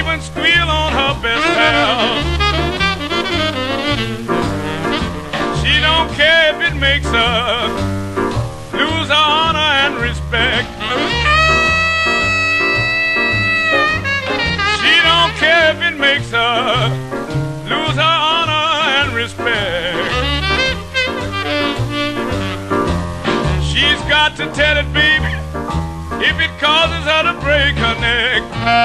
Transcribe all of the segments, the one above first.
even squeal on her best pal. She don't care if it makes her lose her honor and respect. She don't care if it makes her lose her honor and respect. She's got to tell it, baby, if it causes her to break her neck.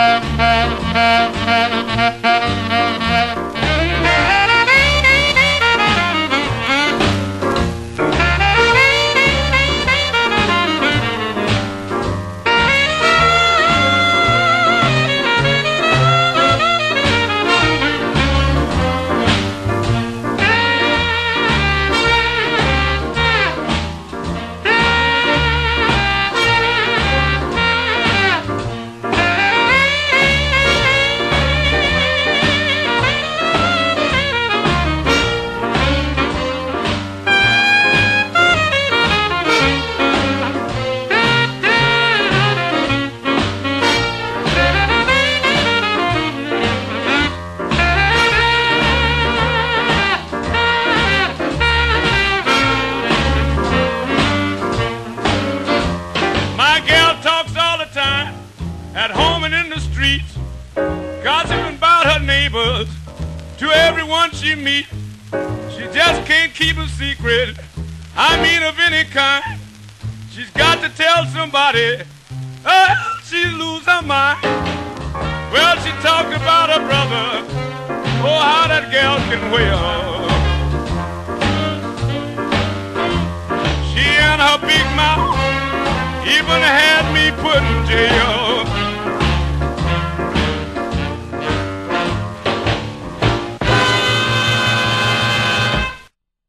At home and in the streets, gossiping about her neighbors to everyone she meets. She just can't keep a secret, I mean of any kind. She's got to tell somebody, oh, she lose her mind. Well, she talked about her brother, oh, how that gal can wail. She and her big mouth even had me put in jail.